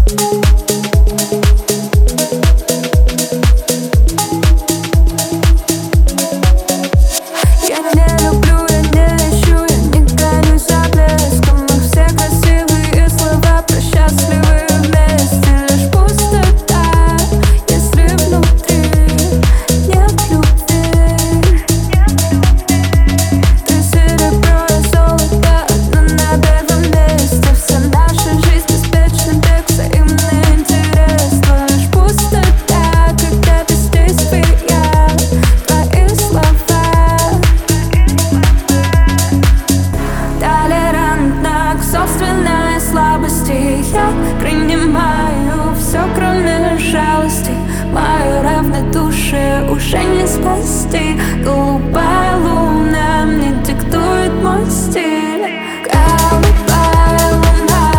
Я принимаю все, кроме жалости. Мое равнодушие уже не спасти. Голубая луна мне диктует мой стиль. Голубая луна,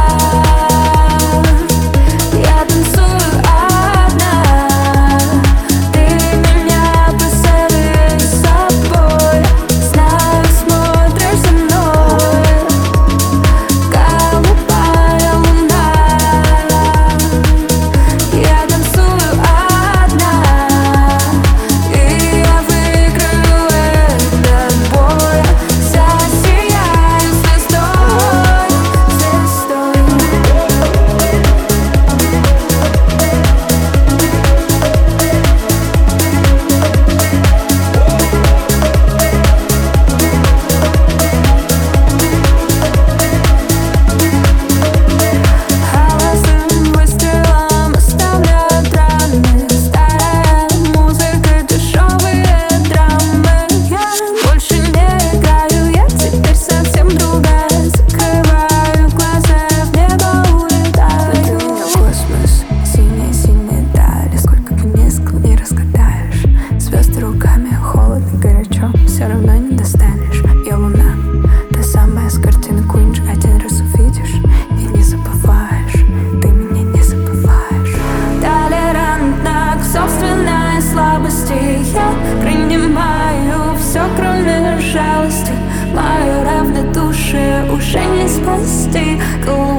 я танцую одна. Ты меня позови с собой. Знаю, смотришь за мной. Голубая луна, я танцую одна. И я выиграю этот бой. Засияю звездой, звездой. Холостым выстрелом оставляют раны. Старая музыка, дешевые драмы. Я больше не играю, я теперь совсем другая. Закрываю глаза, в небо улетаю. Ты меня в космос, синие дали. Сколько бы ни искал, не разгадаешь. Звезды руками, холодно, горячо, все равно не достанешь. Я луна, та самая с картины Куинджи. Один раз увидишь и не забываешь. Ты меня не забываешь. Толерантна к собственной слабости. Я принимаю все, кроме жалости. Мое равнодушие уже не спасти.